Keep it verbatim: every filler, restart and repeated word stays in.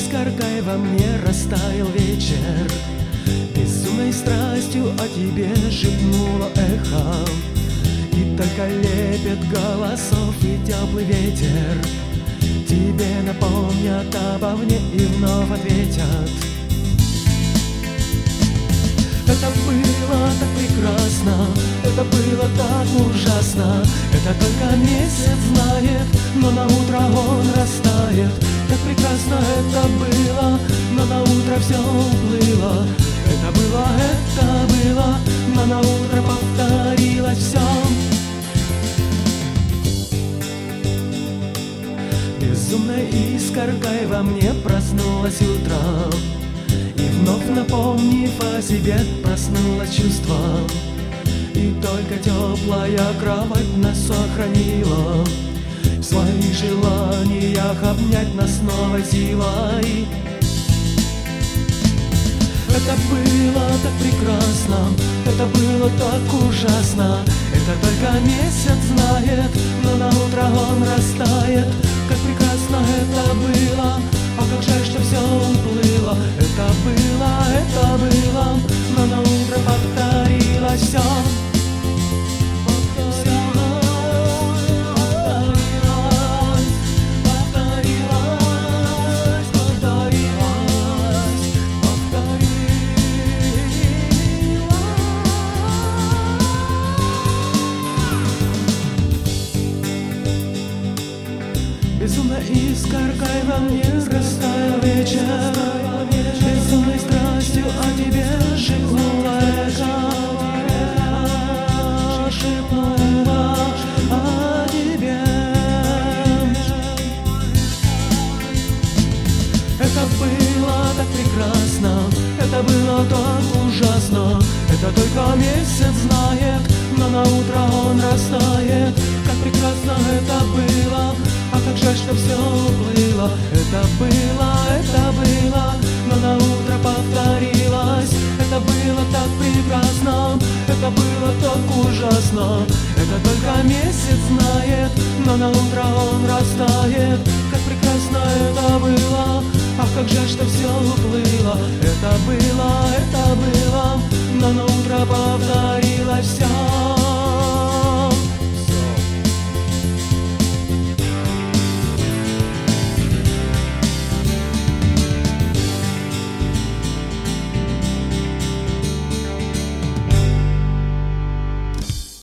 искоркой во мне растаял вечер. Безумной страстью о тебе шепнуло эхо, и только лепет голосов и теплый ветер тебе напомнят обо мне и вновь ответят. Это было так прекрасно, это было так ужасно. Это только месяц знает, но на утро он растает. Так прекрасно это было, но на утро все уплыло. Это было, это было, но на утро повторилось все. Безумной искоркой во мне проснулось утро, и вновь напомнив о себе, проснулось чувство. И только теплая кровать нас сохранила, в своих желаниях обнять нас новой силой. Это было так прекрасно, это было так ужасно. Это только месяц знает, но на утро он растает. Как прекрасно это было, а как жаль, что все уплыло. Это было, это было, но на утро повторилось все. Безумной искоркой во мне растаял вечер, безумной страстью о тебе шепнула эхо, шепнула о тебе. Это было так прекрасно, это было так ужасно. Это только месяц знает, но на утро он растает. Как прекрасно это было, а как жаль, что все уплыло. Это было, это было, но на утро повторилось. Это было так прекрасно, это было так ужасно. Это только месяц знает, но на утро он растает. Как прекрасно это было, а как жаль, что все уплыло. Это было, это было,